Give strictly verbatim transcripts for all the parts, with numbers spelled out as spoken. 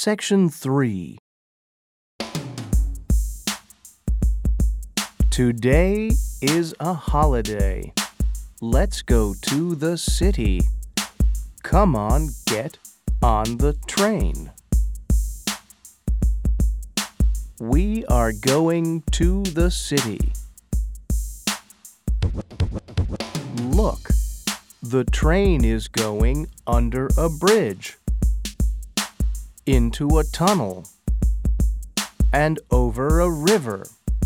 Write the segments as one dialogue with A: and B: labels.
A: Section three. Today is a holiday. Let's go to the city. Come on, get on the train. We are going to the city. Look, the train is going under a bridge, into a tunnel, and over a river.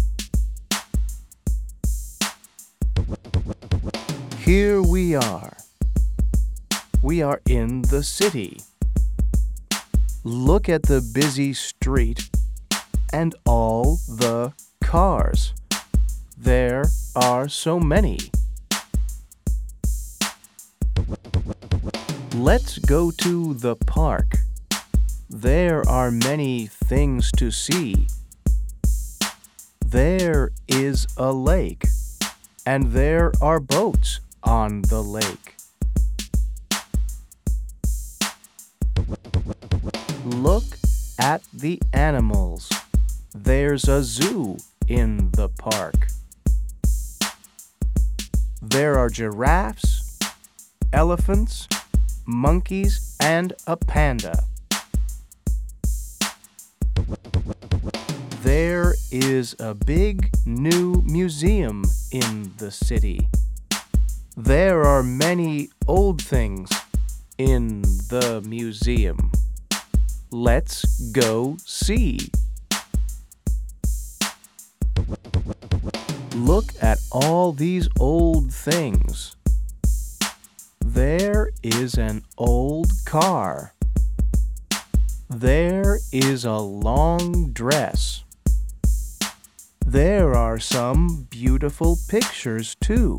A: Here we are. We are in the city. Look at the busy street and all the cars. There are so many. Let's go to the park. There are many things to see. There is a lake, and there are boats on the lake. Look at the animals. There's a zoo in the park. There are giraffes, elephants, monkeys, and a panda. There is a big new museum in the city. There are many old things in the museum. Let's go see. Look at all these old things. There is an old car. There is a long dress. There are some beautiful pictures, too.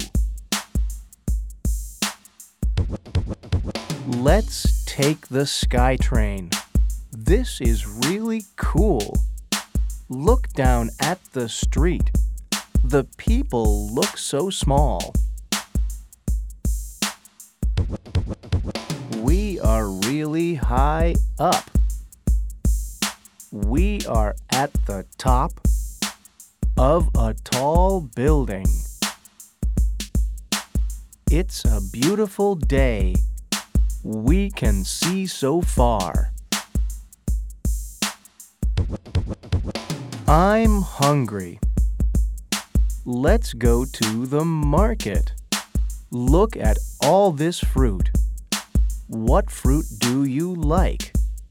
A: Let's take the SkyTrain. This is really cool. Look down at the street. The people look so small. We are really high up. We are at the top of a tall building. It's a beautiful day. We can see so far. I'm hungry. Let's go to the market. Look at all this fruit. What fruit do you like?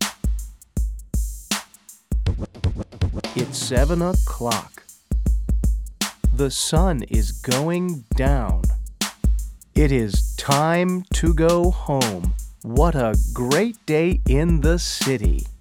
A: It's seven o'clock. The sun is going down. It is time to go home. What a great day in the city.